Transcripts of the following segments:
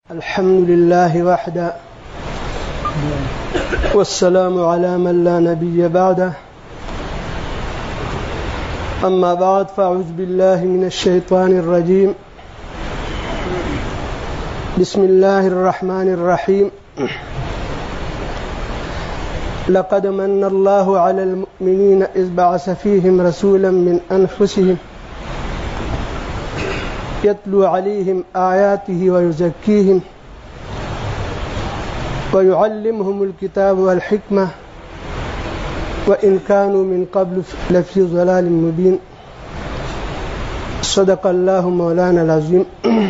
الحمد لله وحده والسلام على من لا نبي بعده أما بعد فأعوذ بالله من الشيطان الرجيم بسم الله الرحمن الرحيم لقد من الله على المؤمنين إذ بعث فيهم رسولا من أنفسهم يتلو عليهم آياته ويزكيهم ويعلمهم الكتاب والحكمة وإن كانوا من قبل لفي ضلال مبين صدق الله مولانا العظيم.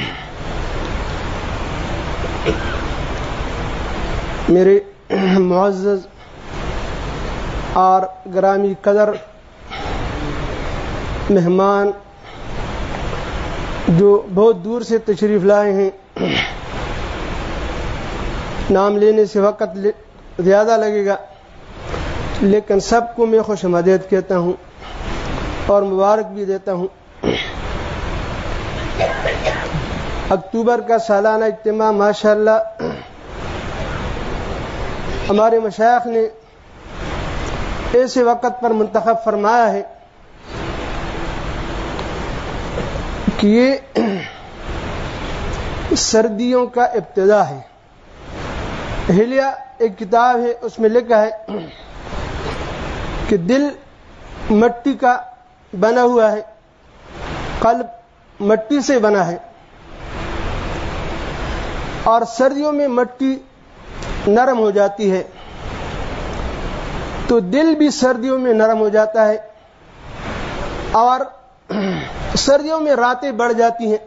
میرے معزز اور گرامی قدر مہمان جو بہت دور سے تشریف لائے ہیں، نام لینے سے وقت زیادہ لگے گا، لیکن سب کو میں خوش آمدید کہتا ہوں اور مبارک بھی دیتا ہوں. اکتوبر کا سالانہ اجتماع ماشاءاللہ ہمارے مشائخ نے ایسے وقت پر منتخب فرمایا ہے کہ یہ سردیوں کا ابتدا ہے. ہلیہ ایک کتاب ہے، اس میں لکھا ہے کہ دل مٹی کا بنا ہوا ہے، قلب مٹی سے بنا ہے، اور سردیوں میں مٹی نرم ہو جاتی ہے تو دل بھی سردیوں میں نرم ہو جاتا ہے، اور سردیوں میں راتیں بڑھ جاتی ہیں.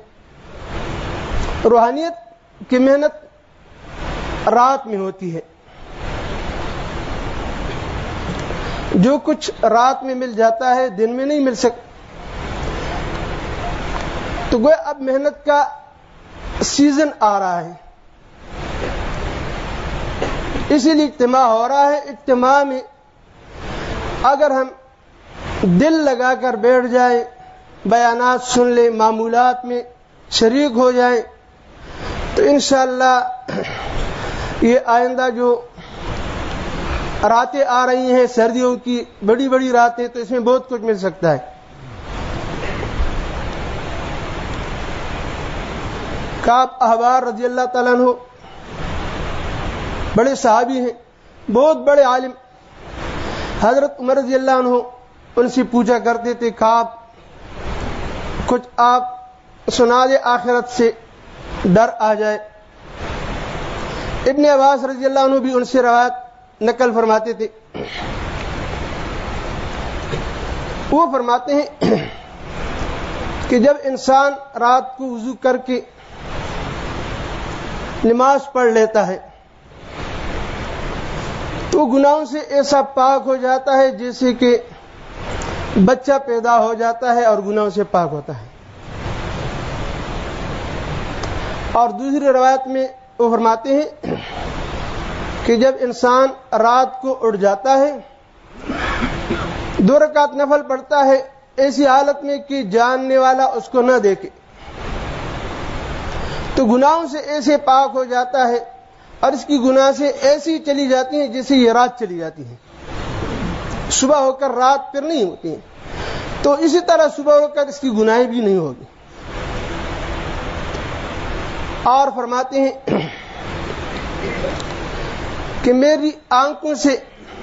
روحانیت کی محنت رات میں ہوتی ہے. جو کچھ رات میں مل جاتا ہے دن میں نہیں مل سکتا. تو گویا اب محنت کا سیزن آ رہا ہے، اسی لیے اجتماع ہو رہا ہے. اجتماع میں اگر ہم دل لگا کر بیٹھ جائیں، بیانات سن لیں، معمولات میں شریک ہو جائیں، تو انشاءاللہ یہ آئندہ جو راتیں آ رہی ہیں سردیوں کی بڑی بڑی راتیں، تو اس میں بہت کچھ مل سکتا ہے. کعب احبار رضی اللہ تعالیٰ عنہ بڑے صحابی ہیں، بہت بڑے عالم. حضرت عمر رضی اللہ عنہ ان سے پوچھا کرتے تھے، کعب کچھ آپ سنا دے، آخرت سے ڈر آ جائے. ابن عباس رضی اللہ عنہ بھی ان سے روایت نقل فرماتے تھے. وہ فرماتے ہیں کہ جب انسان رات کو وضو کر کے نماز پڑھ لیتا ہے تو گناہوں سے ایسا پاک ہو جاتا ہے جیسے کہ بچہ پیدا ہو جاتا ہے اور گناہوں سے پاک ہوتا ہے. اور دوسری روایت میں وہ فرماتے ہیں کہ جب انسان رات کو اٹھ جاتا ہے 2 رکعت نفل پڑھتا ہے ایسی حالت میں کہ جاننے والا اس کو نہ دیکھے، تو گناہوں سے ایسے پاک ہو جاتا ہے اور اس کی گناہ سے ایسی چلی جاتی ہیں جیسے یہ رات چلی جاتی ہے. صبح ہو کر رات پھر نہیں ہوتی ہیں، تو اسی طرح صبح ہو کر اس کی گناہیں بھی نہیں ہوگی. اور فرماتے ہیں کہ میری آنکھوں سے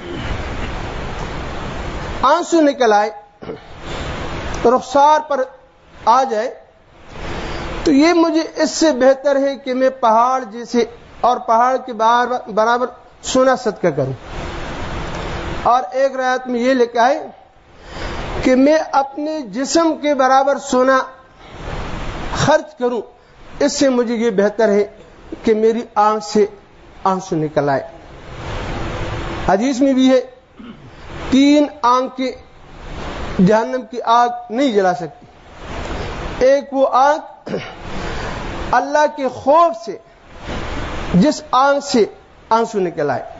آنسو نکل آئے، رخسار پر آ جائے، تو یہ مجھے اس سے بہتر ہے کہ میں پہاڑ جیسے اور پہاڑ کے برابر سونا صدقہ کروں. اور ایک روایت میں یہ لکھا ہے کہ میں اپنے جسم کے برابر سونا خرچ کروں، اس سے مجھے یہ بہتر ہے کہ میری آنکھ سے آنسو نکل آئے. حدیث میں بھی ہے 3 آنکھیں جہنم کی آگ نہیں جلا سکتی. ایک وہ آنکھ اللہ کے خوف سے جس آنکھ سے آنسو نکل آئے،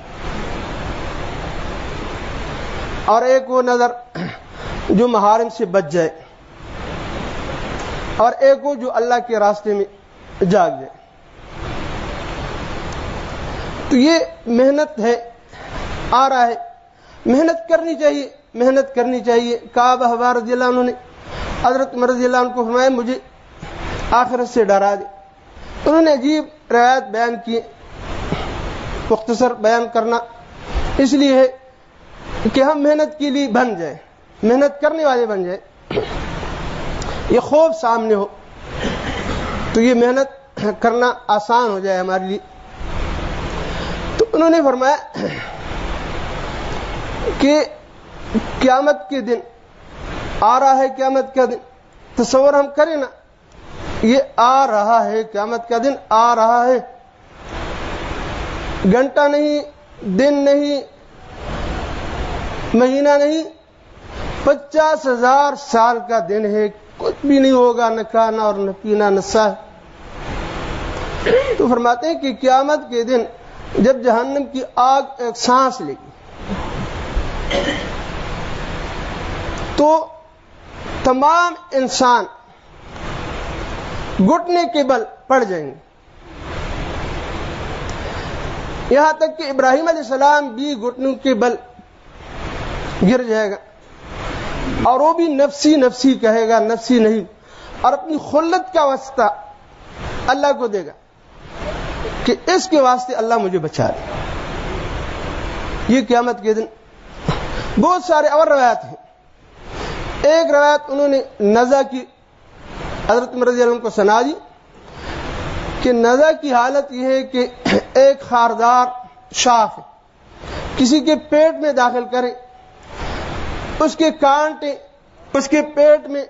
اور ایک وہ نظر جو محارم سے بچ جائے، اور ایک وہ جو اللہ کے راستے میں جاگ جائے. تو یہ محنت ہے، آ رہا ہے، محنت کرنی چاہیے، محنت کرنی چاہیے۔ کعب احبار رضی اللہ عنہ نے حضرت عمر رضی اللہ عنہ کو فرمایا مجھے آخرت سے ڈرا دے۔ انہوں نے عجیب روایت بیان کی، مختصر بیان کرنا اس لیے ہے کہ ہم محنت کے لیے بن جائیں، محنت کرنے والے بن جائیں، یہ خوف سامنے ہو تو یہ محنت کرنا آسان ہو جائے ہمارے لیے۔ تو انہوں نے فرمایا کہ قیامت کے دن آ رہا ہے، قیامت کا دن تصور ہم کریں نا، یہ آ رہا ہے، قیامت کا دن آ رہا ہے، گھنٹہ نہیں، دن نہیں، مہینہ نہیں، 50,000 سال کا دن ہے، کچھ بھی نہیں ہوگا، نہ کھانا اور نہ پینا نہ سہ۔ تو فرماتے ہیں کہ قیامت کے دن جب جہنم کی آگ ایک سانس لے گی تو تمام انسان گھٹنے کے بل پڑ جائیں گے، یہاں تک کہ ابراہیم علیہ السلام بھی گھٹنوں کے بل گر جائے گا، اور وہ بھی نفسی نفسی کہے گا، نفسی نہیں، اور اپنی خلت کا واسطہ اللہ کو دے گا کہ اس کے واسطے اللہ مجھے بچا دے۔ یہ قیامت کے دن بہت سارے اور روایت ہیں۔ ایک روایت انہوں نے نزع کی، حضرت عمر رضی اللہ عنہ کو سنا دی کہ نزع کی حالت یہ ہے کہ ایک خاردار شاخ کسی کے پیٹ میں داخل کرے، اس کے کانٹے اس کے پیٹ میں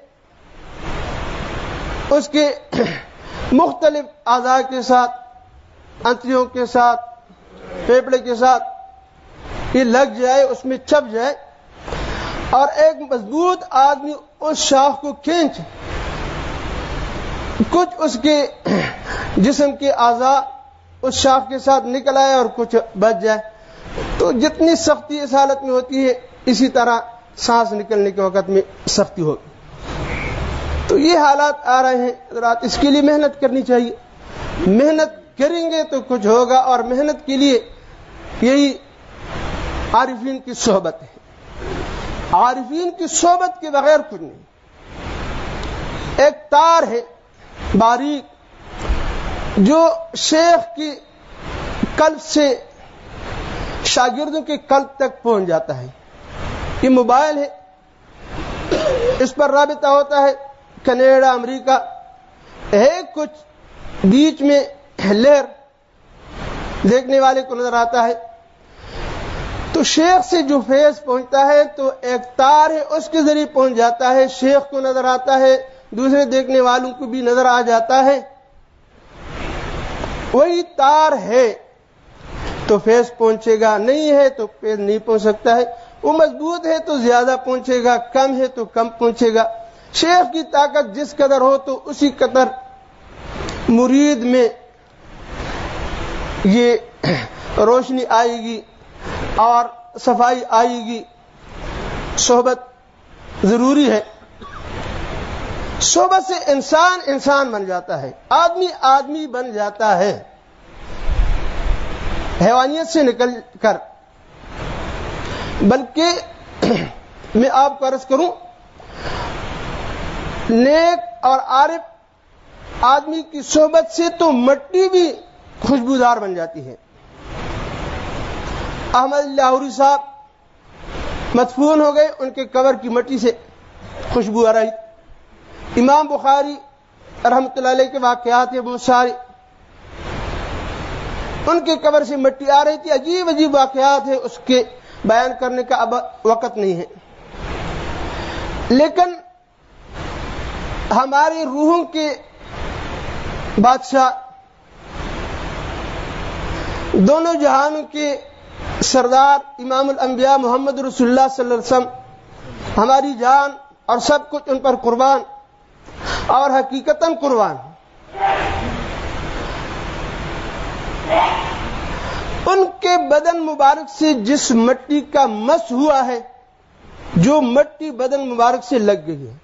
اس کے مختلف اعضاء کے ساتھ، انتڑیوں کے ساتھ، پھیپڑے کے ساتھ یہ لگ جائے، اس میں چپ جائے، اور ایک مضبوط آدمی اس شاخ کو کھینچ، کچھ اس کے جسم کے اعضاء اس شاخ کے ساتھ نکل آئے اور کچھ بچ جائے۔ تو جتنی سختی اس حالت میں ہوتی ہے اسی طرح سانس نکلنے کے وقت میں سختی ہوگی۔ تو یہ حالات آ رہے ہیں حضرات، اس کے لیے محنت کرنی چاہیے، محنت کریں گے تو کچھ ہوگا، اور محنت کے لیے یہی عارفین کی صحبت ہے، عارفین کی صحبت کے بغیر کچھ نہیں۔ ایک تار ہے باریک جو شیخ کی قلب سے شاگردوں کے قلب تک پہنچ جاتا ہے، یہ موبائل ہے، اس پر رابطہ ہوتا ہے، کینیڈا، امریکہ ہے، کچھ بیچ میں لہر دیکھنے والے کو نظر آتا ہے، تو شیخ سے جو فیض پہنچتا ہے تو ایک تار ہے، اس کے ذریعے پہنچ جاتا ہے، شیخ کو نظر آتا ہے، دوسرے دیکھنے والوں کو بھی نظر آ جاتا ہے، وہی تار ہے تو فیض پہنچے گا، نہیں ہے تو فیض نہیں پہنچ سکتا ہے، وہ مضبوط ہے تو زیادہ پہنچے گا، کم ہے تو کم پہنچے گا۔ شیخ کی طاقت جس قدر ہو تو اسی قدر مرید میں یہ روشنی آئے گی اور صفائی آئے گی۔ صحبت ضروری ہے، صحبت سے انسان انسان بن جاتا ہے، آدمی آدمی بن جاتا ہے، حیوانیت سے نکل کر۔ بلکہ میں آپ کو عرض کروں، نیک اور عارف آدمی کی صحبت سے تو مٹی بھی خوشبودار بن جاتی ہے۔ احمد لاہوری صاحب مدفون ہو گئے، ان کے قبر کی مٹی سے خوشبو آ رہی۔ امام بخاری رحمۃ اللہ علیہ کے واقعات ہیں بہت سارے، ان کے قبر سے مٹی آ رہی تھی، عجیب عجیب واقعات ہیں، اس کے بیان کرنے کا اب وقت نہیں ہے۔ لیکن ہماری روحوں کے بادشاہ، دونوں جہانوں کے سردار امام الانبیاء محمد رسول اللہ صلی اللہ علیہ وسلم ہماری جان اور سب کچھ ان پر قربان، اور حقیقتاً قربان۔ ان کے بدن مبارک سے جس مٹی کا مس ہوا ہے، جو مٹی بدن مبارک سے لگ گئی ہے،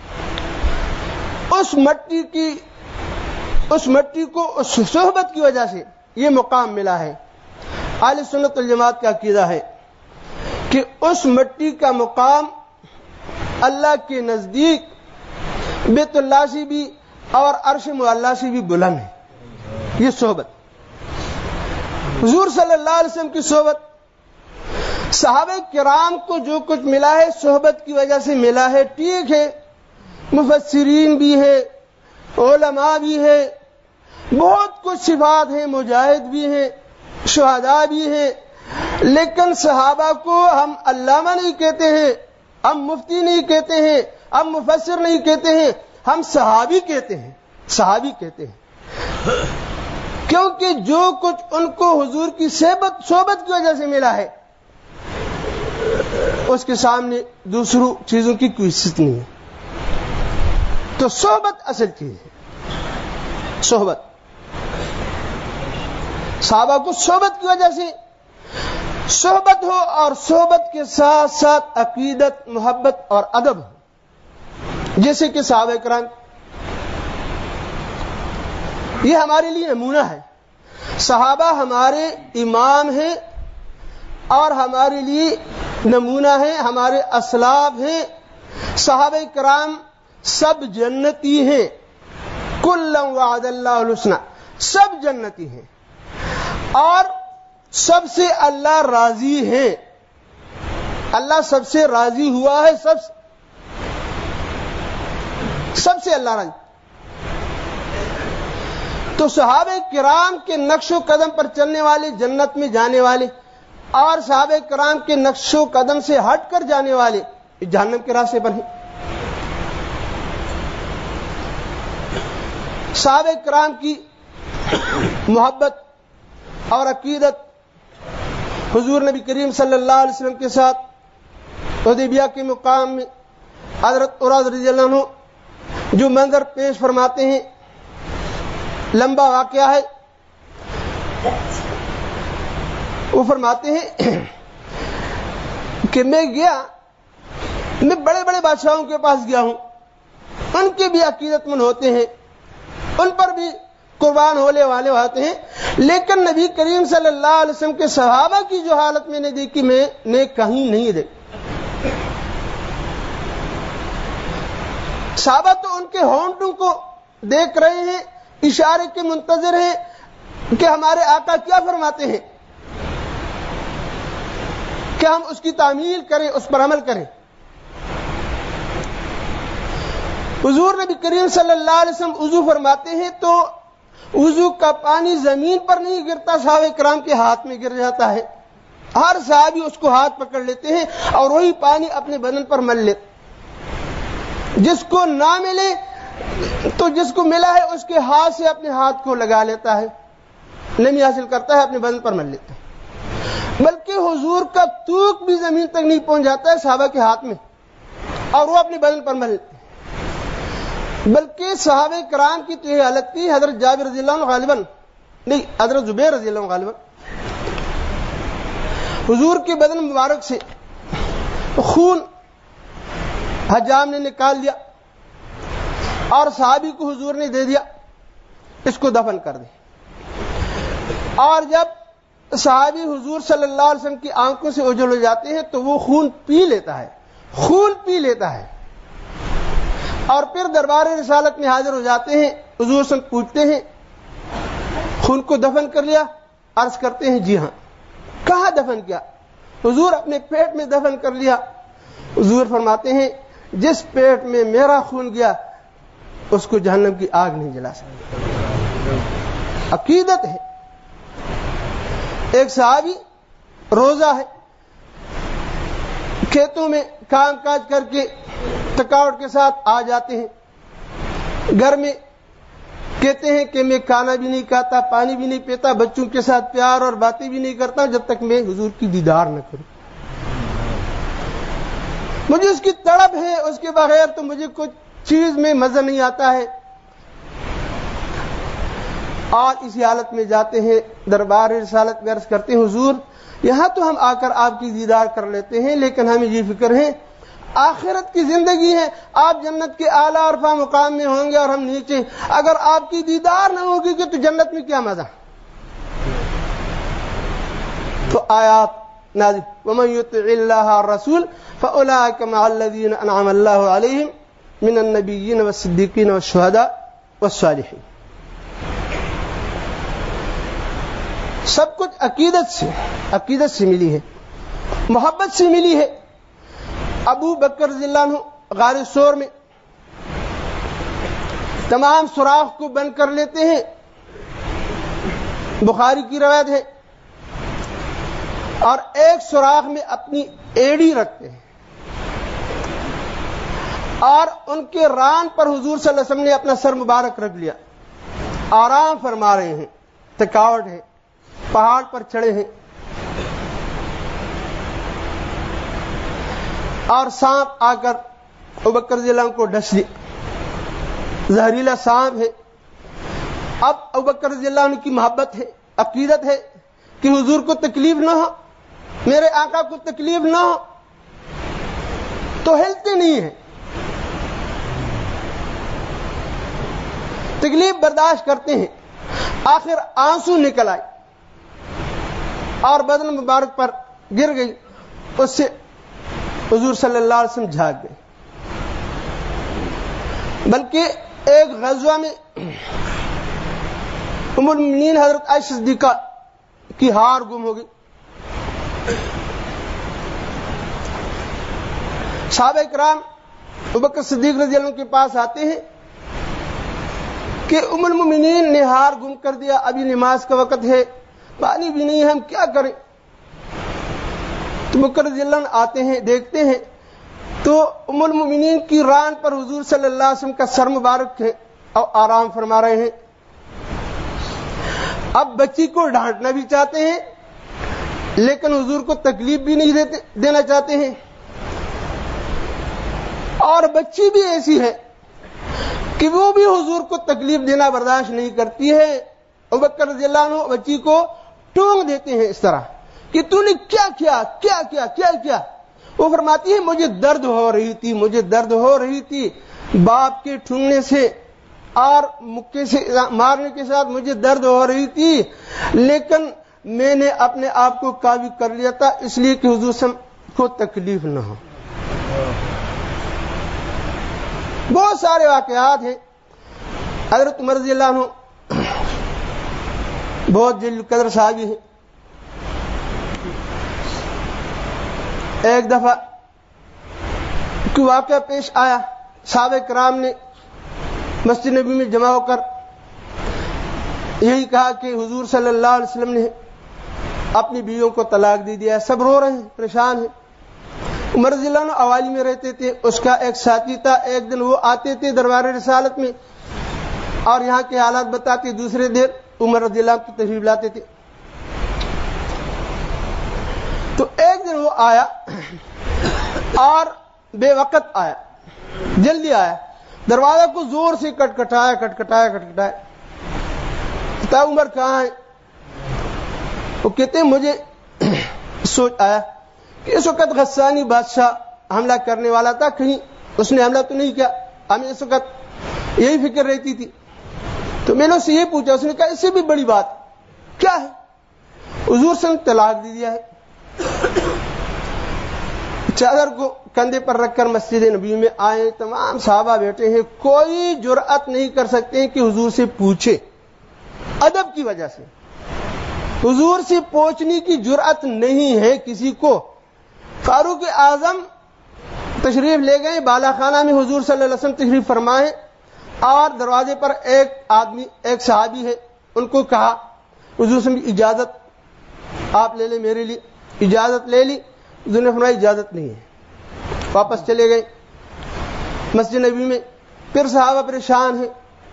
اس مٹی کو اس صحبت کی وجہ سے یہ مقام ملا ہے۔ اہل سنت والجماعت کا عقیدہ ہے کہ اس مٹی کا مقام اللہ کے نزدیک بیت اللہ سے بھی اور عرش معلیٰ سے بھی بلند ہے. یہ صحبت حضور صلی اللہ علیہ وسلم کی صحبت, صحابہ کرام کو جو کچھ ملا ہے صحبت کی وجہ سے ملا ہے. ٹھیک ہے, مفسرین بھی ہے, علماء بھی ہے, بہت کچھ صفات ہیں, مجاہد بھی ہیں, شہداء بھی ہیں, لیکن صحابہ کو ہم علامہ نہیں کہتے ہیں, ہم مفتی نہیں کہتے ہیں, ہم مفسر نہیں کہتے ہیں, ہم صحابی کہتے ہیں. صحابی کہتے ہیں کیونکہ جو کچھ ان کو حضور کی صحبت کی وجہ سے ملا ہے اس کے سامنے دوسروں چیزوں کی کوئی عزت نہیں ہے. تو صحبت اصل چیز ہے. صحبت صحابہ کو صحبت کی وجہ سے صحبت ہو, اور صحبت کے ساتھ ساتھ عقیدت, محبت اور ادب ہو. جیسے کہ صحابہ کرام یہ ہمارے لیے نمونہ ہے. صحابہ ہمارے امام ہیں اور ہمارے لیے نمونہ ہیں, ہمارے اسلاف ہیں. صحابہ کرام سب جنتی ہیں. کل وعد اللہ الحسنی, سب جنتی ہیں اور سب سے اللہ راضی ہے. اللہ سب سے راضی ہوا ہے, سب سے اللہ راضی. تو صحابہ کرام کے نقش و قدم پر چلنے والے جنت میں جانے والے, اور صحابہ کرام کے نقش و قدم سے ہٹ کر جانے والے جہنم کے راستے پر ہیں. صحابہ کرام کی محبت اور عقیدت حضور نبی کریم صلی اللہ علیہ وسلم کے ساتھ حدیبیہ کے مقام میں حضرت عراض رضی اللہ عنہ جو منظر پیش فرماتے ہیں, لمبا واقعہ ہے. وہ فرماتے ہیں کہ میں بڑے بڑے بادشاہوں کے پاس گیا ہوں, ان کے بھی عقیدت مند ہوتے ہیں, ان پر بھی قربان ہونے والے ہوتے ہیں, لیکن نبی کریم صلی اللہ علیہ وسلم کے صحابہ کی جو حالت میں نے دیکھی میں نے کہیں نہیں دیکھی. صحابہ تو ان کے ہونٹوں کو دیکھ رہے ہیں, اشارے کے منتظر ہیں کہ ہمارے آقا کیا فرماتے ہیں, کہ ہم اس کی تعمیل کریں, اس پر عمل کریں. حضور نبی کریم صلی اللہ علیہ وسلم وضو فرماتے ہیں تو وضو کا پانی زمین پر نہیں گرتا, صحابہ کرام کے ہاتھ میں گر جاتا ہے. ہر صحابی اس کو ہاتھ پکڑ لیتے ہیں اور وہی پانی اپنے بدن پر مل لیتے. جس کو نہ ملے تو جس کو ملا ہے اس کے ہاتھ سے اپنے ہاتھ کو لگا لیتا ہے, نمی حاصل کرتا ہے, اپنے بدن پر مل لیتا ہے. بلکہ حضور کا تھوک بھی زمین تک نہیں پہنچ جاتا ہے صحابہ کے ہاتھ میں, اور وہ اپنے بدن پر مل لیتے ہیں. بلکہ صحابہ کرام کی تو یہ حالت تھی, حضرت جابر رضی اللہ عنہ غالباً نہیں, حضرت زبیر رضی اللہ عنہ غالباً حضور کے بدن مبارک سے خون حجام نے نکال دیا اور صحابی کو حضور نے دے دیا, اس کو دفن کر دے. اور جب صحابی حضور صلی اللہ علیہ وسلم کی آنکھوں سے اوجھل ہو جاتے ہیں تو وہ خون پی لیتا ہے, اور پھر دربار رسالت میں حاضر ہو جاتے ہیں. حضور سے پوچھتے ہیں خون کو دفن کر لیا؟ عرض کرتے ہیں جی ہاں. کہاں دفن کیا؟ حضور اپنے پیٹ میں دفن کر لیا. حضور فرماتے ہیں جس پیٹ میں میرا خون گیا اس کو جہنم کی آگ نہیں جلا سکتی. عقیدت ہے. ایک صحابی روزہ ہے, کھیتوں میں کام کاج کر کے تھکاوٹ کے ساتھ آ جاتے ہیں, گھر میں کہتے ہیں کہ میں کھانا بھی نہیں کھاتا, پانی بھی نہیں پیتا, بچوں کے ساتھ پیار اور باتیں بھی نہیں کرتا جب تک میں حضور کی دیدار نہ کروں. مجھے اس کی تڑپ ہے, اس کے بغیر تو مجھے کچھ چیز میں مزہ نہیں آتا ہے. اور اسی حالت میں جاتے ہیں دربار رسالت میں, عرض کرتے ہیں حضور یہاں تو ہم آ کر آپ کی دیدار کر لیتے ہیں, لیکن ہمیں یہ فکر ہے آخرت کی زندگی ہے, آپ جنت کے اعلیٰ اور عرفہ مقام میں ہوں گے اور ہم نیچے, اگر آپ کی دیدار نہ ہوگی کہ تو جنت میں کیا مزہ. تو آیات نازل ومن یطع اللہ الرسول فاولئک مع الذین انعم اللہ علیہم من النبیین والصدیقین والشہداء والصالحین. سب کچھ عقیدت سے ملی ہے, محبت سے ملی ہے. ابو بکر رضی اللہ عنہ غار ثور میں تمام سوراخ کو بند کر لیتے ہیں, بخاری کی روایت ہے, اور ایک سوراخ میں اپنی ایڑی رکھتے ہیں, اور ان کے ران پر حضور صلی اللہ علیہ وسلم نے اپنا سر مبارک رکھ لیا, آرام فرما رہے ہیں, تھکاوٹ ہے, پہاڑ پر چڑھے ہیں, اور سانپ آ کر ابو بکر رضی اللہ عنہ کو ڈس لیا, زہریلا سانپ ہے. اب ابو بکر رضی اللہ عنہ کی محبت ہے, عقیدت ہے کہ حضور کو تکلیف نہ ہو, میرے آقا کو تکلیف نہ ہو, تو ہلتے نہیں ہیں, تکلیف برداشت کرتے ہیں. آخر آنسو نکل آئے اور بدن مبارک پر گر گئی, اس سے حضور صلی اللہ علیہ وسلم جھاگ گئے. بلکہ ایک غزوہ میں ام المؤمنین حضرت عائشہ صدیقہ کی ہار گم ہو گئی. صحابہ کرام ابو بکر صدیق رضی اللہ عنہ کے پاس آتے ہیں کہ ام المؤمنین نے ہار گم کر دیا, ابھی نماز کا وقت ہے, پانی بھی نہیں ہے, ہم کیا کریں؟ تو بکر رضی اللہ عنہ آتے ہیں, دیکھتے ہیں تو ام المؤمنین کی ران پر حضور صلی اللہ علیہ وسلم کا سر مبارک ہے اور آرام فرما رہے ہیں. اب بچی کو ڈانٹنا بھی چاہتے ہیں لیکن حضور کو تکلیف بھی نہیں دینا چاہتے ہیں, اور بچی بھی ایسی ہے کہ وہ بھی حضور کو تکلیف دینا برداشت نہیں کرتی ہے. ابو بکر رضی اللہ عنہ بچی کو ٹونگ دیتے ہیں اس طرح کہ تو نے کیا کیا. وہ فرماتی ہے مجھے درد ہو رہی تھی باپ کے ٹھونگنے سے اور مکے سے مارنے کے ساتھ مجھے درد ہو رہی تھی, لیکن میں نے اپنے آپ کو قابو کر لیا تھا اس لیے کہ حضور کو تکلیف نہ ہو. بہت سارے واقعات ہیں. حضرت عمر رضی اللہ عنہ بہت جلیل القدر صحابی ہیں. ایک دفعہ کوئی واقعہ پیش آیا, صحابہ کرام نے مسجد نبی میں جمع ہو کر یہی کہا کہ حضور صلی اللہ علیہ وسلم نے اپنی بیویوں کو طلاق دے دیا. سب رو رہے ہیں, پریشان ہیں. عمر رضی اللہ عنہ اوالی میں رہتے تھے, اس کا ایک ساتھی تھا. ایک دن وہ آتے تھے دربار رسالت میں اور یہاں کے حالات بتاتے, دوسرے دن عمر رضی اللہ عنہ کی تشریف لاتے تھے. تو ایک دن وہ آیا اور بے وقت آیا, جلدی آیا, دروازہ کو زور سے کٹکھٹایا. بتا عمر کہاں ہے؟ وہ کہتے مجھے سوچ آیا کہ اس وقت غسانی بادشاہ حملہ کرنے والا تھا, کہیں اس نے حملہ تو نہیں کیا. ہمیں اس وقت یہی فکر رہتی تھی. تو میں نے اس سے یہ پوچھا, اس نے کہا اس سے بھی بڑی بات کیا ہے؟ حضور سے طلاق دے دیا ہے. چادر کو کندھے پر رکھ کر مسجد نبی میں آئے, تمام صحابہ بیٹھے ہیں, کوئی جرأت نہیں کر سکتے کہ حضور سے پوچھے. ادب کی وجہ سے حضور سے پوچھنے کی جرأت نہیں ہے کسی کو. فاروق اعظم تشریف لے گئے بالا خانہ میں, حضور صلی اللہ علیہ وسلم تشریف فرمائے, اور دروازے پر ایک آدمی, ایک صحابی ہے, ان کو کہا حضور سے اجازت آپ لے لیں میرے لیے. اجازت لے لی, حضور نے فرمایا اجازت نہیں ہے. واپس چلے گئے مسجد نبی میں. پھر صحابہ پریشان ہیں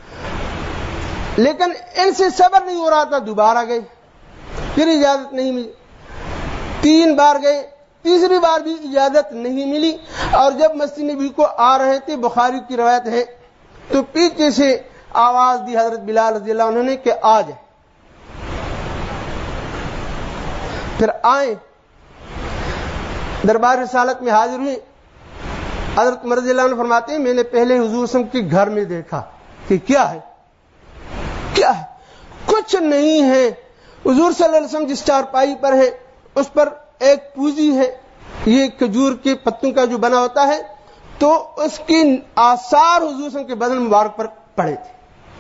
لیکن ان سے صبر نہیں ہو رہا تھا. دوبارہ گئے, پھر اجازت نہیں ملی. 3 بار گئے, تیسری بار بھی اجازت نہیں ملی. اور جب مسجد نبی کو آ رہے تھے, بخاری کی روایت ہے, تو پیچھے سے آواز دی حضرت بلال رضی اللہ عنہ نے کہ آ جائے. پھر آئے, دربار رسالت میں حاضر ہوئے. حضرت عمر رضی اللہ عنہ فرماتے ہیں میں نے پہلے حضور صلی اللہ علیہ وسلم کے گھر میں دیکھا کہ کیا ہے کچھ نہیں ہے. حضور صلی اللہ علیہ وسلم جس چارپائی پر ہے اس پر ایک پوزی ہے، یہ کھجور کے پتوں کا جو بنا ہوتا ہے، تو اس کی آثار حضور صلی اللہ علیہ وسلم کے بدن مبارک پر پڑے تھے،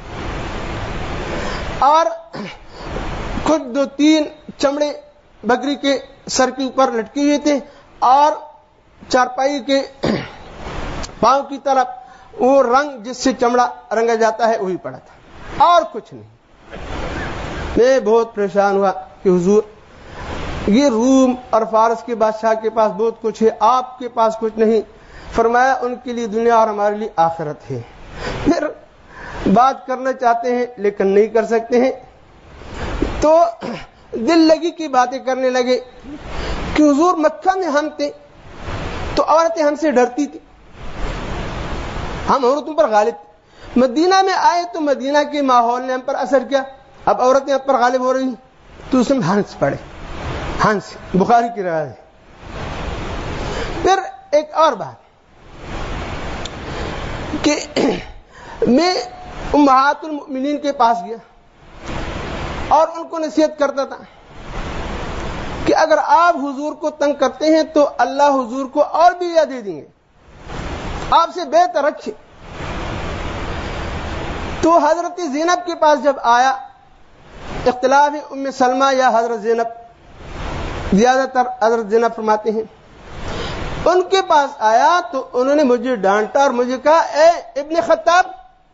اور کچھ 2-3 چمڑے بکری کے سر کے اوپر لٹکے ہوئے تھے، اور چارپائی کے پاؤں کی طرف وہ رنگ جس سے چمڑا رنگا جاتا ہے وہی پڑا تھا، اور کچھ نہیں۔ میں بہت پریشان ہوا کہ حضور یہ روم اور فارس کے بادشاہ کے پاس بہت کچھ ہے، آپ کے پاس کچھ نہیں۔ فرمایا ان کے لیے دنیا اور ہمارے لیے آخرت ہے۔ پھر بات کرنا چاہتے ہیں لیکن نہیں کر سکتے ہیں، تو دل لگی کی باتیں کرنے لگے کہ حضور مکہ میں ہم تھے تو عورتیں ہم سے ڈرتی تھی، ہم عورتوں پر غالب تھے، مدینہ میں آئے تو مدینہ کے ماحول نے ہم پر اثر کیا، اب عورتیں ہم پر غالب ہو رہی ہیں، تو اس میں ہنس پڑے، ہنس، بخاری کی روایت ہے۔ پھر ایک اور بات کہ میں امہات المؤمنین کے پاس گیا اور ان کو نصیحت کرتا تھا کہ اگر آپ حضور کو تنگ کرتے ہیں تو اللہ حضور کو اور بھی یہ دے دیں گے، آپ سے بہتر رکھے۔ تو حضرت زینب کے پاس جب آیا، اختلاف ام سلمہ یا حضرت زینب، زیادہ تر حضرت زینب فرماتے ہیں، ان کے پاس آیا تو انہوں نے مجھے ڈانٹا اور مجھے کہا، اے ابن خطاب،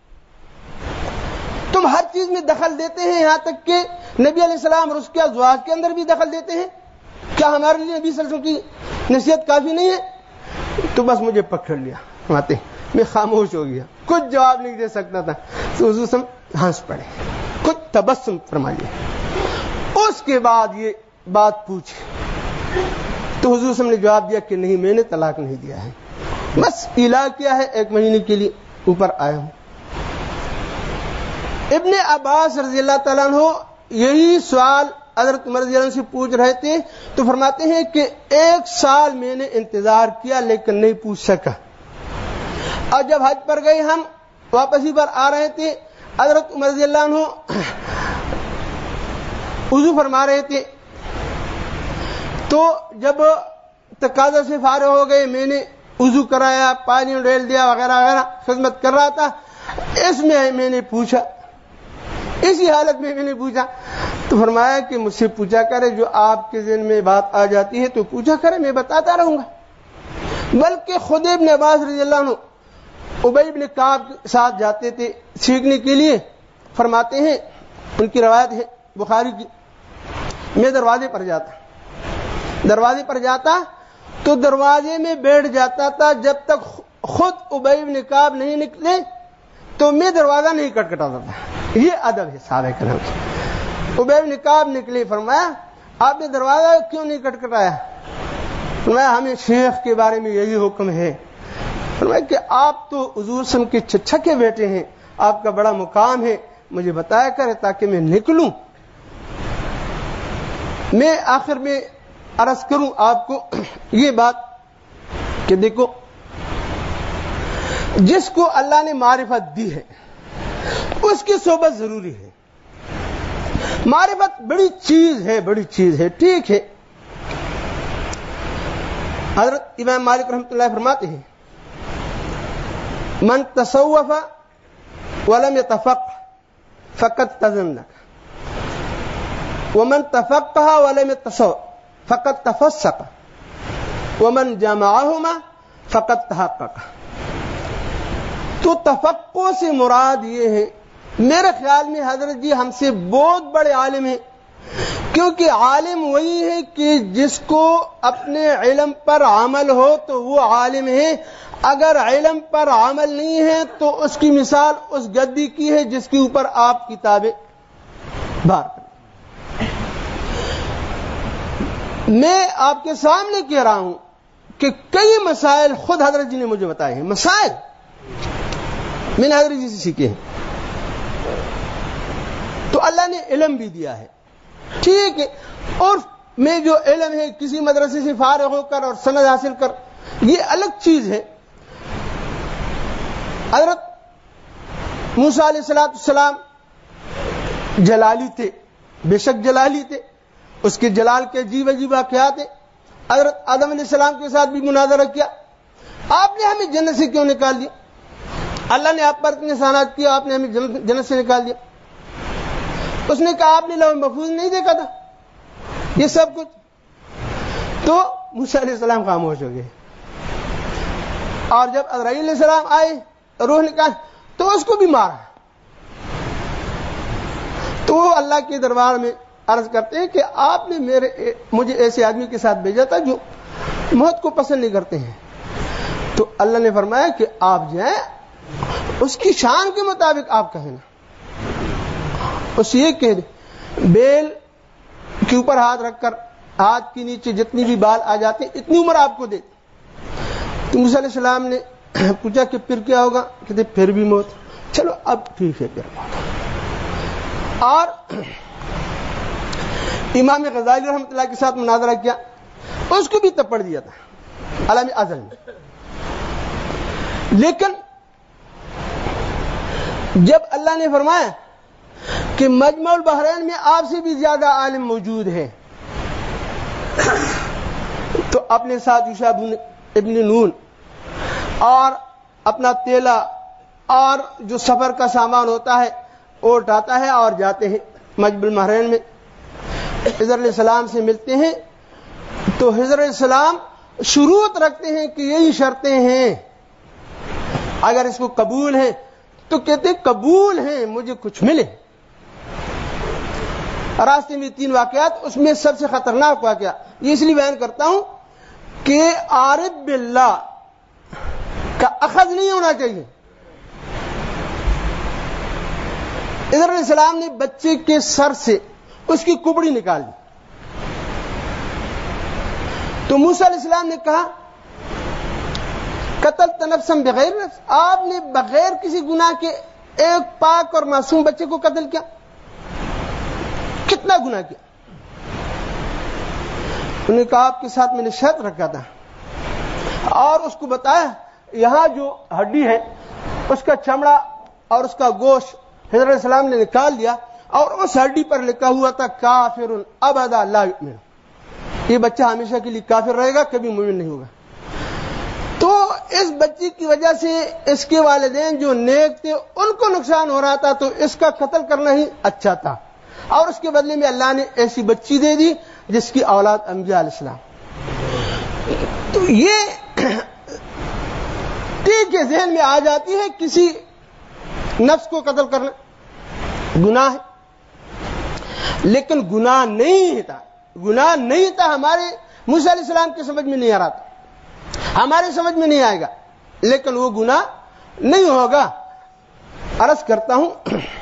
تم ہر چیز میں دخل دیتے ہیں، یہاں تک کہ نبی علیہ السلام اور اس کے ازواج کے اندر بھی دخل دیتے ہیں، کیا ہمارے لیے نبی صلی اللہ علیہ وسلم کی نصیحت کافی نہیں ہے؟ تو بس مجھے پکڑ لیا، فرماتے ہیں میں خاموش ہو گیا، کچھ جواب نہیں دے سکتا تھا، تو حضور صلی اللہ علیہ وسلم ہنس پڑے، کچھ تبسم فرما لیا۔ اس کے بعد یہ بات پوچھی تو حضور صلی اللہ علیہ وسلم نے جواب دیا کہ نہیں، میں نے طلاق نہیں دیا ہے، بس الا کیا ہے، 1 مہینے کے لیے اوپر آیا ہوں۔ ابن عباس رضی اللہ تعالیٰ عنہ یہی سوال حضرت عمر رضی اللہ عنہ سے پوچھ رہے تھے، تو فرماتے ہیں کہ 1 سال میں نے انتظار کیا لیکن نہیں پوچھ سکا، اور جب حج پر گئے ہم واپسی پر آ رہے تھے، حضرت عمر رضی اللہ عنہ وضو فرما رہے تھے، تو جب تقاضا سے فارغ ہو گئے، میں نے وضو کرایا، پانی ڈال دیا وغیرہ وغیرہ، خدمت کر رہا تھا، اس میں میں نے پوچھا، اسی حالت میں نے پوچھا، تو فرمایا کہ مجھ سے پوچھا کرے، جو آپ کے ذہن میں بات آ جاتی ہے تو پوچھا کرے، میں بتاتا رہوں گا۔ بلکہ خود ابن عباس رضی اللہ عنہ ابی بن کعب کے ساتھ جاتے تھے سیکھنے کے لیے، فرماتے ہیں، ان کی روایت ہے بخاری کی، میں دروازے پر جاتا تو دروازے میں بیٹھ جاتا تھا، جب تک خود ابی بن کعب نہیں نکلے تو میں دروازہ نہیں کٹکھٹاتا تھا۔ یہ ادب ہے صحابہ کرام کی۔ ابی بن کعب نکلے، فرمایا آپ نے دروازہ کیوں نہیں کٹکھٹایا؟ فرمایا ہمیں شیخ کے بارے میں یہی حکم ہے، فرمایا کہ آپ تو حضور صلی اللہ علیہ وسلم کے چچا کے بیٹے ہیں، آپ کا بڑا مقام ہے، مجھے بتایا کرے تاکہ میں نکلوں۔ میں آخر میں عرض کروں آپ کو یہ بات کہ دیکھو، جس کو اللہ نے معرفت دی ہے اس کی صحبت ضروری ہے۔ معرفت بڑی چیز ہے، ٹھیک ہے۔ حضرت امام مالک رحمۃ اللہ فرماتے ہیں، من تصوف ولم يتفقه فقد تزندق، ومن تفقه ولم يتصوف فقد تفسق، ومن جمعهما فقد تحقق۔ تو تفقہ سے مراد یہ ہے، میرے خیال میں حضرت جی ہم سے بہت بڑے عالم ہیں، کیونکہ عالم وہی ہے کہ جس کو اپنے علم پر عمل ہو تو وہ عالم ہے، اگر علم پر عمل نہیں ہے تو اس کی مثال اس گدی کی ہے جس کے اوپر آپ کتابیں بار کریں۔ میں آپ کے سامنے کہہ رہا ہوں کہ کئی مسائل خود حضرت جی نے مجھے بتائے ہیں، مسائل میں نے حضرت جی سے سیکھے ہیں، تو اللہ نے علم بھی دیا ہے، ٹھیک ہے۔ اور میں جو علم ہے کسی مدرسے سے فارغ ہو کر اور سند حاصل کر، یہ الگ چیز ہے۔ حضرت موسیٰ علیہ السلام جلالی تھے، بے شک جلالی تھے، اس کے جلال کے عجیب عجیب واقعات ہیں. حضرت آدم علیہ السلام کے ساتھ بھی مناظرہ کیا, آپ نے ہمیں جنت سے کیوں نکال دیا؟ اللہ نے آپ پر اتنے احسانات کیا, آپ نے ہمیں جنت سے نکال دیا. اس نے کہا آپ نے لوح محفوظ نہیں دیکھا تھا یہ سب کچھ؟ تو موسیٰ علیہ السلام خاموش ہو گئے. اور جب عزرائیل علیہ السلام آئے روح نکال تو اس کو بھی مارا. تو وہ اللہ کے دربار میں عرض کرتے ہیں کہ آپ نے مجھے ایسے آدمی کے ساتھ بھیجا تھا جو موت کو پسند نہیں کرتے ہیں. تو اللہ نے فرمایا کہ آپ جائیں, اس کی شان کے مطابق آپ کہیں نا. اس یہ کہہ دیں بیل کے اوپر ہاتھ رکھ کر ہاتھ کے نیچے جتنی بھی بال آ جاتے ہیں اتنی عمر آپ کو دے. تو موسیٰ علیہ السلام نے پوچھا کہ پھر کیا ہوگا؟ کہتے پھر بھی موت. چلو اب ٹھیک ہے پھر موت. اور امام غزالی رحمۃ اللہ کے ساتھ مناظرہ کیا, اس کو بھی تپڑ دیا تھا عالم ازل میں. لیکن جب اللہ نے فرمایا کہ مجمع البحرین میں آپ سے بھی زیادہ عالم موجود ہے, تو اپنے ساتھ یوشع ابن نون اور اپنا تیلا اور جو سفر کا سامان ہوتا ہے وہ اٹھاتا ہے اور جاتے ہیں مجمع البحرین میں. خضر علیہ السلام سے ملتے ہیں تو خضر علیہ السلام شروط رکھتے ہیں کہ یہی شرطیں ہیں, اگر اس کو قبول ہیں تو کہتے قبول ہیں مجھے کچھ ملے. راستے میں 3 واقعات, اس میں سب سے خطرناک واقعہ یہ اس لیے بیان کرتا ہوں کہ عارف باللہ کا اخذ نہیں ہونا چاہیے. خضر علیہ السلام نے بچے کے سر سے اس کی کپڑی نکال دی. تو موسیٰ علیہ السلام نے کہا قتلت نفسا بغیر نفس, آپ نے بغیر کسی گناہ کے ایک پاک اور معصوم بچے کو قتل کیا, کتنا گناہ کیا؟ انہوں نے کہا آپ کے ساتھ میں نے شرط رکھا تھا اور اس کو بتایا یہاں جو ہڈی ہے اس کا چمڑا اور اس کا گوشت حضرت علیہ السلام نے نکال دیا اور اس ہڈی پر لکھا ہوا تھا کافر ابدا لا یؤمن, یہ بچہ ہمیشہ کے لیے کافر رہے گا, کبھی مومن نہیں ہوگا. تو اس بچے کی وجہ سے اس کے والدین جو نیک تھے ان کو نقصان ہو رہا تھا, تو اس کا قتل کرنا ہی اچھا تھا. اور اس کے بدلے میں اللہ نے ایسی بچی دے دی جس کی اولاد انبیاء علیہ السلام. تو یہ ٹھیک ہے ذہن میں آ جاتی ہے کسی نفس کو قتل کرنا گناہ ہے, لیکن گناہ نہیں تھا. گناہ نہیں تھا. ہمارے موسیٰ علیہ السلام کی سمجھ میں نہیں آ رہا تھا, ہمارے سمجھ میں نہیں آئے گا, لیکن وہ گناہ نہیں ہوگا. عرض کرتا ہوں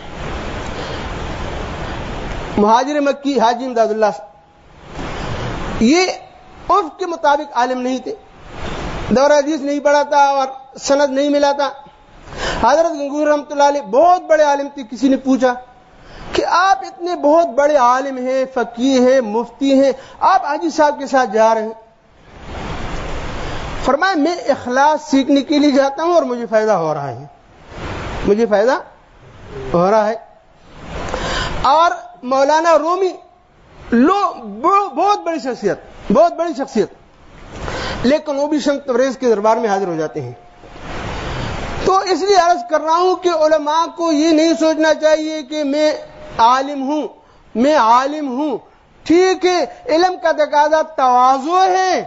مہاجر مکی حاجی امداد اللہ یہ عرف کے مطابق عالم نہیں تھے, دور حدیث نہیں پڑھا تھا اور سند نہیں ملا تھا. حضرت گنگوہی رحمۃ اللہ علیہ بہت بڑے عالم تھے. کسی نے پوچھا کہ آپ اتنے بہت بڑے عالم ہیں, فقیہ ہیں, مفتی ہیں, آپ حاجی صاحب کے ساتھ جا رہے ہیں؟ فرمایا میں اخلاص سیکھنے کے لیے جاتا ہوں اور مجھے فائدہ ہو رہا ہے, مجھے فائدہ ہو رہا ہے. اور مولانا رومی بہت بڑی شخصیت, لیکن وہ بھی شمس تبریز کے دربار میں حاضر ہو جاتے ہیں. تو اس لیے عرض کر رہا ہوں کہ علماء کو یہ نہیں سوچنا چاہیے کہ میں عالم ہوں. ٹھیک ہے, علم کا تقاضا تواضع ہے,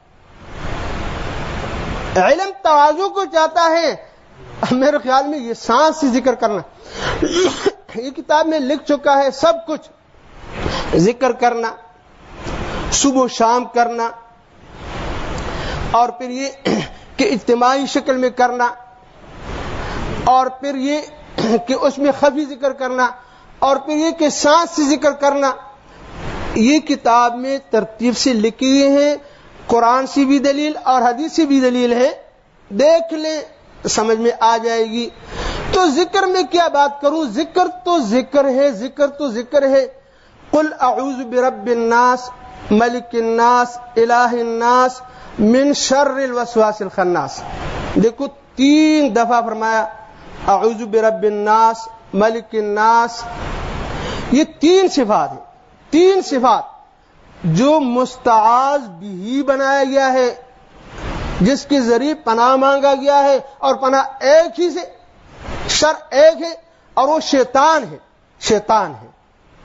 علم تواضع کو چاہتا ہے. میرے خیال میں یہ سانس سے ذکر کرنا یہ کتاب میں لکھ چکا ہے, سب کچھ ذکر کرنا, صبح و شام کرنا, اور پھر یہ کہ اجتماعی شکل میں کرنا, اور پھر یہ کہ اس میں خفی ذکر کرنا, اور پھر یہ کہ سانس سے ذکر کرنا. یہ کتاب میں ترتیب سے لکھی ہوئی ہیں, قرآن سے بھی دلیل اور حدیث سے بھی دلیل ہے, دیکھ لیں سمجھ میں آ جائے گی. تو ذکر میں کیا بات کروں, ذکر تو ذکر ہے. قل اعوذ برب الناس ملک الناس الہ الناس من شر الوسواس الخناس. دیکھو 3 دفعہ فرمایا اعوذ برب الناس ملک الناس. یہ 3 صفات ہیں, 3 صفات جو مستعاذ بھی بنایا گیا ہے، جس کے ذریعے پناہ مانگا گیا ہے، اور پناہ ایک ہی سے، شر ایک ہے، اور وہ شیطان ہے. شیطان ہے.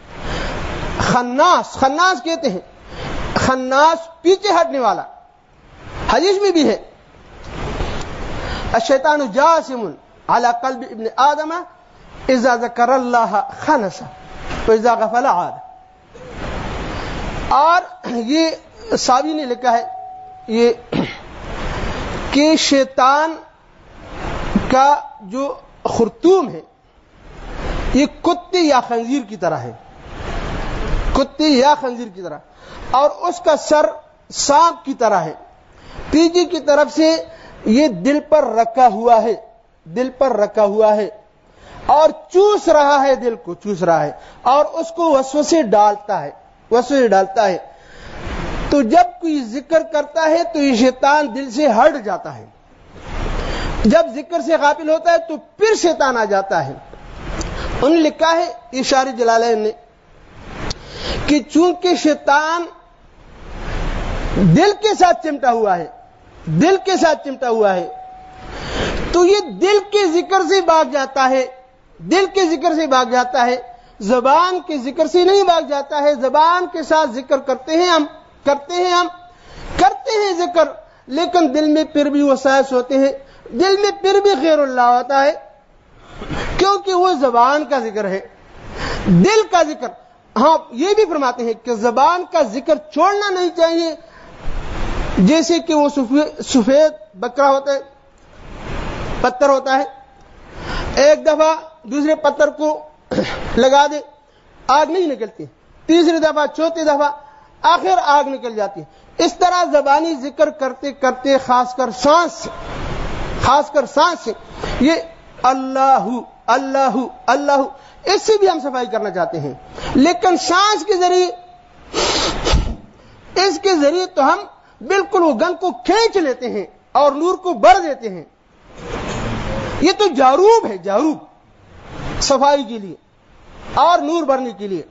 خناس کہتے ہیں، خناس پیچھے ہٹنے والا. حدیث میں بھی ہے الشیطان جاسم علی قلب ابن آدم اذا ذکر اللہ خنس واذا غفل عاد. اور یہ ساوی نے لکھا ہے یہ کہ شیطان کا جو خرطوم ہے یہ کتے یا خنزیر کی طرح ہے، کتے یا خنزیر کی طرح، اور اس کا سر سانپ کی طرح ہے. پیچھے کی طرف سے یہ دل پر رکھا ہوا ہے، دل پر رکھا ہوا ہے، اور چوس رہا ہے، دل کو چوس رہا ہے، اور اس کو وسوسے ڈالتا ہے، وسوسے ڈالتا ہے. تو جب کوئی ذکر کرتا ہے تو یہ شیطان دل سے ہٹ جاتا ہے، جب ذکر سے غافل ہوتا ہے تو پھر شیطان آ جاتا ہے. انہوں نے لکھا ہے یہ شارح جلالین نے کہ چونکہ شیطان دل کے ساتھ چمٹا ہوا ہے، دل کے ساتھ چمٹا ہوا ہے، تو یہ دل کے ذکر سے بھاگ جاتا ہے، دل کے ذکر سے بھاگ جاتا ہے، زبان کے ذکر سے نہیں بھاگ جاتا ہے. زبان کے ساتھ ذکر کرتے ہیں ہم کرتے ہیں ذکر، لیکن دل میں پھر بھی وسواس ہوتے ہیں، دل میں پھر بھی غیر اللہ ہوتا ہے، کیونکہ وہ زبان کا ذکر ہے، دل کا ذکر. ہاں یہ بھی فرماتے ہیں کہ زبان کا ذکر چھوڑنا نہیں چاہیے، جیسے کہ وہ سفید بکرا ہوتا ہے، پتھر ہوتا ہے، ایک دفعہ دوسرے پتھر کو لگا دے آگ نہیں نکلتی، تیسری دفعہ چوتھی دفعہ آخر آگ نکل جاتی ہے. اس طرح زبانی ذکر کرتے کرتے خاص کر سانس سے یہ اللہ اللہ اللہ، اس سے بھی ہم صفائی کرنا چاہتے ہیں، لیکن سانس کے ذریعے، اس کے ذریعے تو ہم بالکل وہ گن کو کھینچ لیتے ہیں اور نور کو بڑھ دیتے ہیں. یہ تو جاروب ہے، جاروب صفائی کے لیے اور نور بڑھنے کے لیے.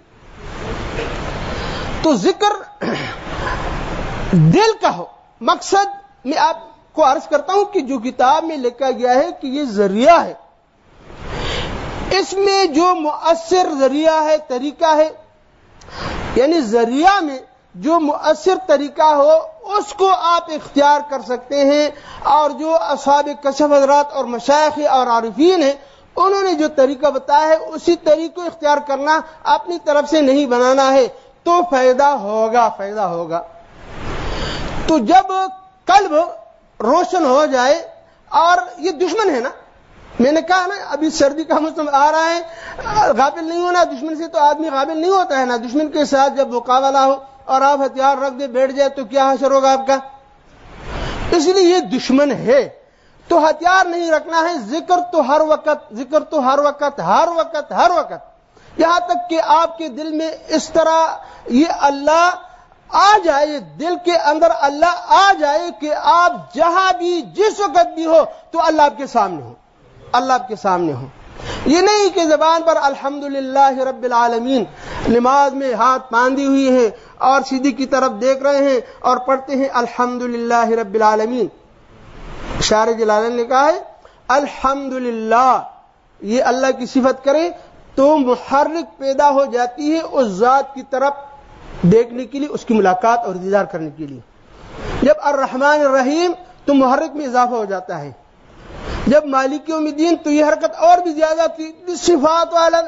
تو ذکر دل کا ہو. مقصد میں آپ کو عرض کرتا ہوں کہ جو کتاب میں لکھا گیا ہے کہ یہ ذریعہ ہے، اس میں جو مؤثر ذریعہ ہے، طریقہ ہے، یعنی ذریعہ میں جو مؤثر طریقہ ہو اس کو آپ اختیار کر سکتے ہیں. اور جو اصحاب کشف حضرات اور مشائخ اور عارفین ہیں انہوں نے جو طریقہ بتایا ہے اسی طریقے کو اختیار کرنا، اپنی طرف سے نہیں بنانا ہے، تو فائدہ ہوگا. تو جب قلب روشن ہو جائے، اور یہ دشمن ہے نا، میں نے کہا نا ابھی سردی کا موسم آ رہا ہے، غافل نہیں ہونا. دشمن سے تو آدمی غافل نہیں ہوتا ہے نا. دشمن کے ساتھ جب مقابلہ ہو اور آپ ہتھیار رکھ دے بیٹھ جائے تو کیا حشر ہوگا آپ کا. اس لیے یہ دشمن ہے، تو ہتھیار نہیں رکھنا ہے. ذکر تو ہر وقت، یہاں تک کہ آپ کے دل میں اس طرح یہ اللہ آ جائے، یہ دل کے اندر اللہ آ جائے کہ آپ جہاں بھی جس وقت بھی ہو تو اللہ آپ کے سامنے ہو. یہ نہیں کہ زبان پر الحمدللہ رب العالمین، نماز میں ہاتھ باندھی ہوئی ہے اور سیدھی کی طرف دیکھ رہے ہیں اور پڑھتے ہیں الحمدللہ رب العالمین. شارح جلالین نے کہا ہے الحمدللہ، یہ اللہ کی صفت کرے تو محرک پیدا ہو جاتی ہے اس ذات کی طرف دیکھنے کے لیے، اس کی ملاقات اور دیدار کرنے کے لیے. جب الرحمن الرحیم تو محرک میں اضافہ ہو جاتا ہے. جب مالک یوم الدین تو یہ حرکت اور بھی زیادہ تھی، صفات والا.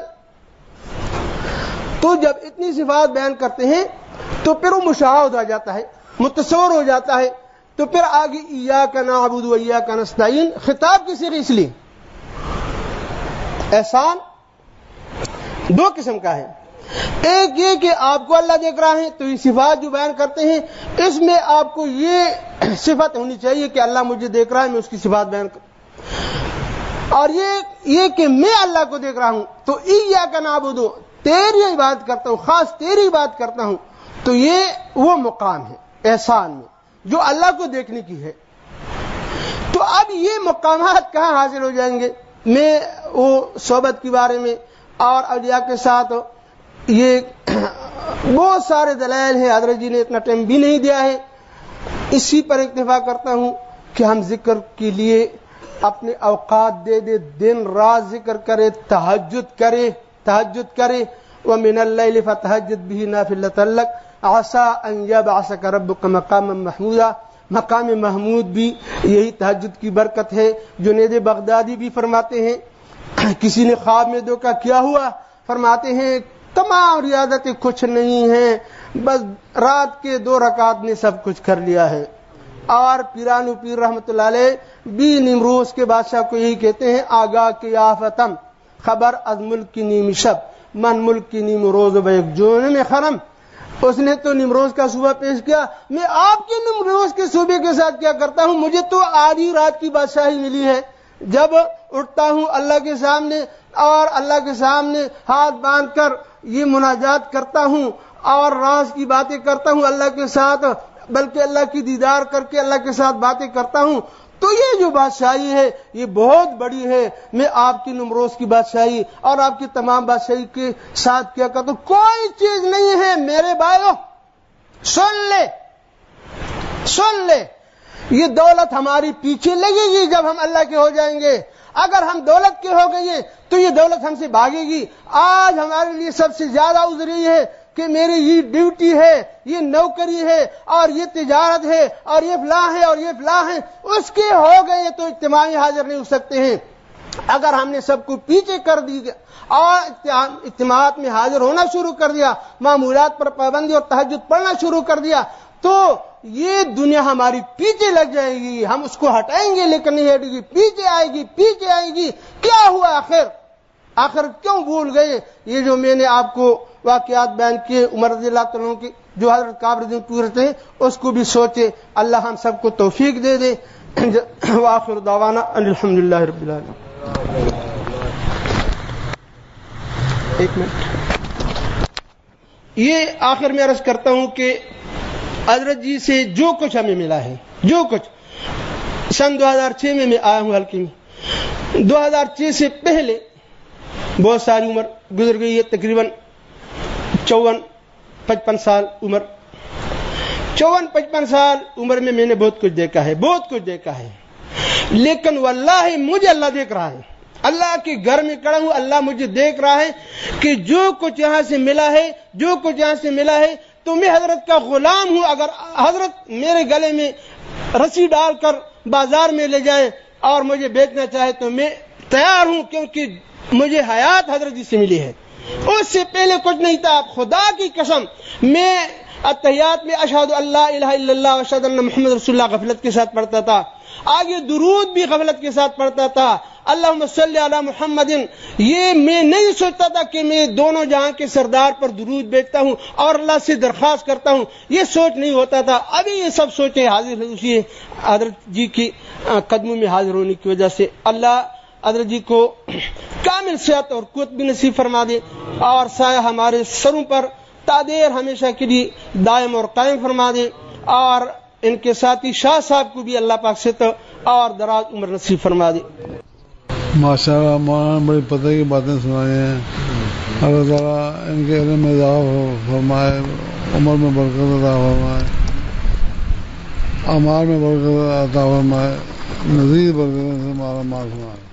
تو جب اتنی صفات بیان کرتے ہیں تو پھر وہ مشاہد ہو جاتا ہے، متصور ہو جاتا ہے. تو پھر آگے ایاک نعبد و ایاک نستعین، خطاب کی صیغہ اس لیے. احسان دو قسم کا ہے. ایک یہ کہ آپ کو اللہ دیکھ رہا ہے تو یہ صفات جو بیان کرتے ہیں اس میں آپ کو یہ صفت ہونی چاہیے کہ اللہ مجھے دیکھ رہا ہے، میں اس کی صفات بیان کروں. اور یہ کہ میں اللہ کو دیکھ رہا ہوں تو ایاک نعبد، تیری عبادت کرتا ہوں، خاص تیری عبادت کرتا ہوں. تو یہ وہ مقام ہے احسان میں جو اللہ کو دیکھنے کی ہے. تو اب یہ مقامات کہاں حاصل ہو جائیں گے؟ میں وہ صحبت کے بارے میں اور اولیاء کے ساتھ یہ بہت سارے دلائل ہیں، حضرت جی نے اتنا ٹائم بھی نہیں دیا ہے. اسی پر اکتفا کرتا ہوں کہ ہم ذکر کے لیے اپنے اوقات دے دے، دن رات ذکر کرے، تہجد کرے. وَمِنَ اللَّيْلِ فَتَهَجَّدْ بِهِ نَافِلَةً لَكَ عَسَىٰ أَن يَبْعَثَكَ رَبُّكَ مَقَامًا مَحْمُودًا. مقام محمود بھی یہی تہجد کی برکت ہے. جنید بغدادی بھی فرماتے ہیں، کسی نے خواب میں دیکھا کیا ہوا؟ فرماتے ہیں تمام ریاضتیں کچھ نہیں ہیں، بس رات کے 2 رکعات نے سب کچھ کر لیا ہے. اور پیرانو پیر رحمت اللہ علیہ بھی نمروز کے بادشاہ کو یہی کہتے ہیں، آگاہ کی آفتم خبر از ملک کی نیم شب من ملک کی نیم روز بیک جون میں خرم. اس نے تو نمروز کا صوبہ پیش کیا، میں آپ کے نمروز کے صوبے کے ساتھ کیا کرتا ہوں؟ مجھے تو آدھی رات کی بادشاہی ملی ہے. جب اٹھتا ہوں اللہ کے سامنے اور اللہ کے سامنے ہاتھ باندھ کر یہ مناجات کرتا ہوں اور راز کی باتیں کرتا ہوں اللہ کے ساتھ، بلکہ اللہ کی دیدار کر کے اللہ کے ساتھ باتیں کرتا ہوں، تو یہ جو بادشاہی ہے یہ بہت بڑی ہے. میں آپ کی نمروز کی بادشاہی اور آپ کی تمام بادشاہی کے ساتھ کیا کرتا ہوں؟ کوئی چیز نہیں ہے میرے بھائیو. سن لے یہ دولت ہماری پیچھے لگے گی جب ہم اللہ کے ہو جائیں گے. اگر ہم دولت کے ہو گئے تو یہ دولت ہم سے بھاگے گی. آج ہمارے لیے سب سے زیادہ عذر یہ ہے کہ میری یہ ڈیوٹی ہے، یہ نوکری ہے اور یہ تجارت ہے اور یہ فلاں ہے اور یہ فلاں ہے. اس کے ہو گئے تو اجتماعی حاضر نہیں ہو سکتے ہیں. اگر ہم نے سب کو پیچھے کر دیا اور اجتماعات میں حاضر ہونا شروع کر دیا، معمولات پر پابندی اور تہجد پڑھنا شروع کر دیا، تو یہ دنیا ہماری پیچھے لگ جائے گی. ہم اس کو ہٹائیں گے لیکن نہیں ہٹے گی، پیچھے آئے گی. کیا ہوا آخر کیوں بھول گئے؟ یہ جو میں نے آپ کو واقعات بیان کیے عمر رضی اللہ عنہ کی، جو حضرت کعب رضی اللہ عنہ رہتے ہیں، اس کو بھی سوچے. اللہ ہم سب کو توفیق دے دے. وآخر دعوانا ان الحمدللہ رب العالمین. ایک منٹ، یہ آخر میں عرض کرتا ہوں کہ حضرت جی سے جو کچھ ہمیں ملا ہے، جو کچھ سن 2006 میں آیا ہوں حلقے میں. 2006 سے پہلے بہت ساری عمر گزر گئی ہے، تقریباً 54-55 سال عمر. 54-55 سال عمر میں نے بہت کچھ دیکھا ہے. لیکن واللہ مجھے اللہ دیکھ رہا ہے. اللہ کے گھر میں کھڑا ہوں، اللہ مجھے دیکھ رہا ہے کہ جو کچھ یہاں سے ملا ہے تو میں حضرت کا غلام ہوں. اگر حضرت میرے گلے میں رسی ڈال کر بازار میں لے جائے اور مجھے بیچنا چاہے تو میں تیار ہوں، کیونکہ مجھے حیات حضرت جی سے ملی ہے. اس سے پہلے کچھ نہیں تھا. خدا کی قسم میں اتحیات میں اشہد اللہ الہ الا اللہ و اشہد ان محمد رسول اللہ غفلت کے ساتھ پڑھتا تھا. آگے درود بھی غفلت کے ساتھ پڑھتا تھا. اللہم صلی علی محمد. یہ میں نہیں سوچتا تھا کہ میں دونوں جہاں کے سردار پر درود بیچتا ہوں اور اللہ سے درخواست کرتا ہوں، یہ سوچ نہیں ہوتا تھا. ابھی یہ سب سوچیں حاضر ہوئی حضرت جی کی قدموں میں حاضر ہونے کی وجہ سے. اللہ حضرت جی کو کامل صحت اور قوت بھی نصیب فرما دے اور سایہ ہمارے سروں پر تادیر ہمیشہ کے لیے دائم اور قائم فرما دے. اور ان کے ساتھی شاہ صاحب کو بھی اللہ پاک سے اور دراز عمر نصیب فرما دے. ماشاءاللہ مولانا بڑی پتہ کی باتیں سنائی ہیں. اللہ تعالیٰ ان کے علم میں اضافہ فرمائے، عمر میں برکت عطا فرمائے، اعمال میں برکت عطا فرمائے، مزید برکت سے مالا مال فرمائے.